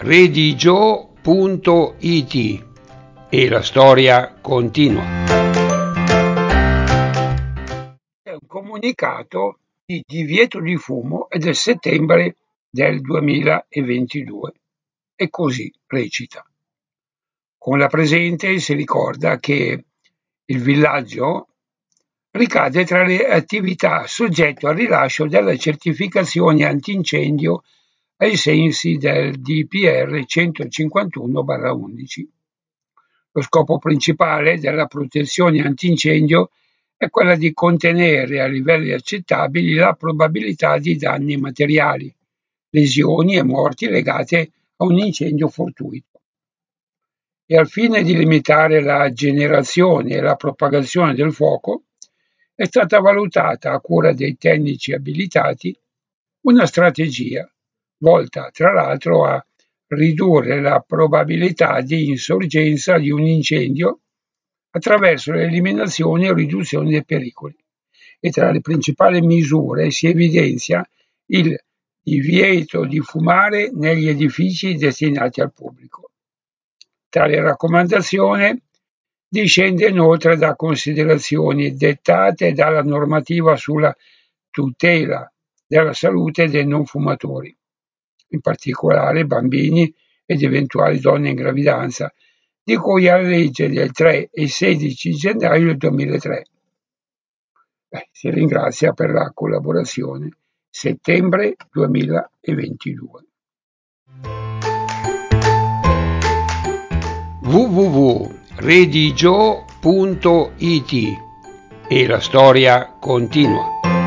redigio.it e la storia continua. È un comunicato di divieto di fumo è del settembre del 2022 e così recita. Con la presente si ricorda che il villaggio ricade tra le attività soggette al rilascio della certificazione antincendio ai sensi del DPR 151/11. Lo scopo principale della protezione antincendio è quella di contenere a livelli accettabili la probabilità di danni materiali, lesioni e morti legate a un incendio fortuito. E al fine di limitare la generazione e la propagazione del fuoco, è stata valutata a cura dei tecnici abilitati una strategia volta tra l'altro a ridurre la probabilità di insorgenza di un incendio attraverso l'eliminazione o riduzione dei pericoli. E tra le principali misure si evidenzia il divieto di fumare negli edifici destinati al pubblico. Tale raccomandazione discende inoltre da considerazioni dettate dalla normativa sulla tutela della salute dei non fumatori, in particolare bambini ed eventuali donne in gravidanza, di cui alla legge del 3 e 16 gennaio del 2003. Si ringrazia per la collaborazione. Settembre 2022. www.redigio.it e la storia continua.